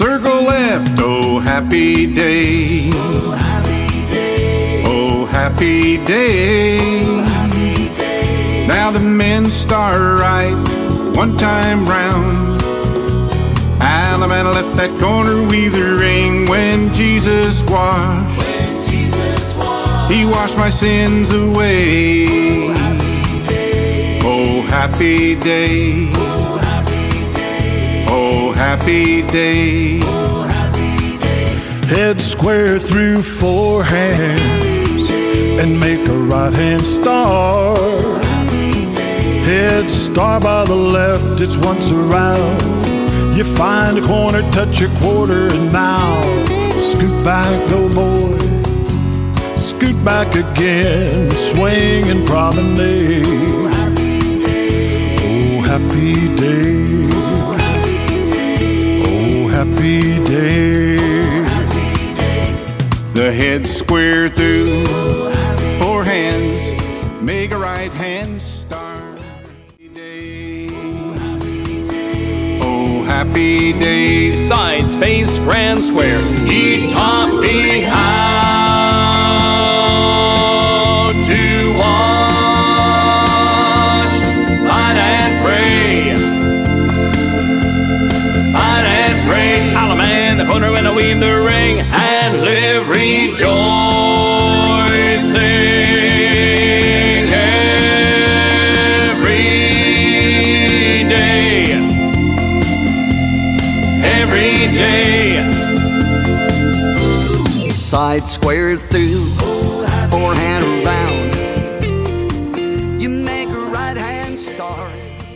Circle left, oh happy day. Oh, happy day. Oh happy day. Oh, happy day. Now the men start right one time round. Alabama left that corner with the ring when Jesus washed. When Jesus washed. He washed my sins away. Oh, happy day. Oh happy day. Oh, happy day. Oh happy day. Oh, happy day. Head square through four hands and make a right hand star. Head star by the left, it's once around. You find a corner, touch a quarter, and now scoot back, go boy. Scoot back again, swing and promenade. Oh, happy day. Oh, happy day. Oh, happy day. Oh, happy day. Happy day. The head square through Oh, happy four hands, make a right hand star. Oh happy day. Sides face grand square. He taught me how to watch, fight and pray, fight and pray. Alaman, the corner when I weave the ring and live rejoicing every day. Every day. Side square through, forehand around. You make a right hand star.